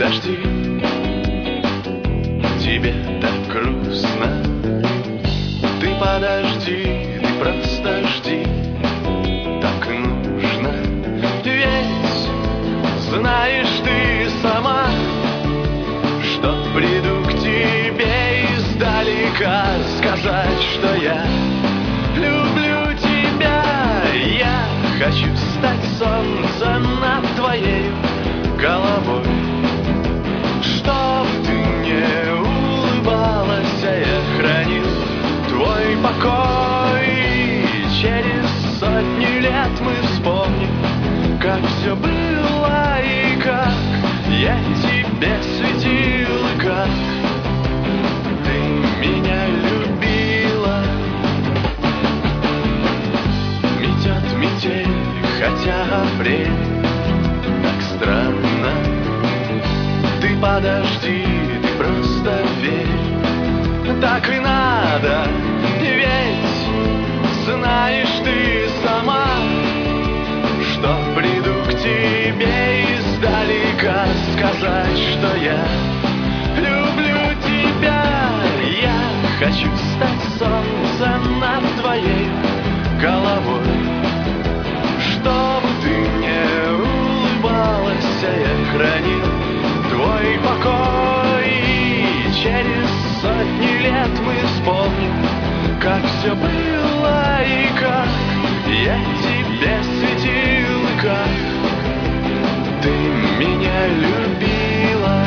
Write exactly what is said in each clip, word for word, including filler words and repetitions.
подожди, тебе так грустно. Ты подожди, ты просто жди, так нужно. Ведь знаешь ты сама, что приду к тебе издалека сказать, что я люблю тебя. Я хочу стать солнцем над твоей головой, чтоб ты не улыбалась, а я хранил твой покой. И через сотни лет мы вспомним, как все было и как я тебе светил, и как ты меня любила. Метет метель, хотя апрель так странно. Ты подожди, ты просто верь, так и надо. Ведь знаешь ты сама, что приду к тебе издалека сказать, что я люблю тебя. Я хочу стать солнцем над твоей головой, чтобы ты не улыбалась, а я хранил твой покой. И через сотни лет мы вспомним, как все было и как я тебе светил, и как ты меня любила.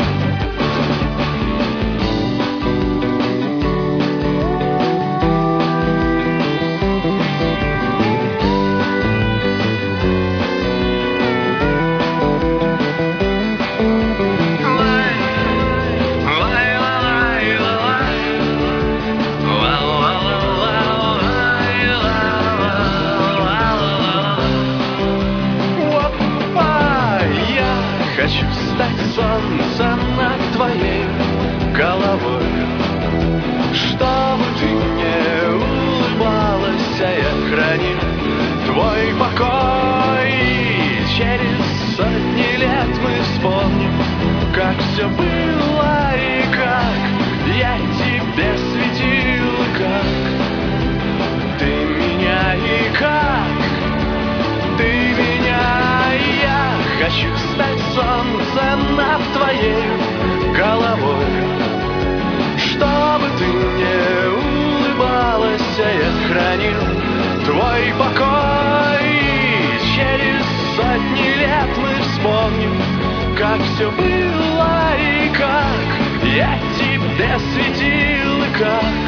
Хочу стать солнцем над твоей головой, чтобы ты не улыбалась, а я хранил твой покой. И через сотни лет мы вспомним, как все было и как я тебе светил, и как ты меня, и как ты меня. Я хочу стать солнцем над твоей головой, чтобы ты не улыбалась, а я хранил твой покой. И через сотни лет мы вспомним, как все было и как я тебе светил, и как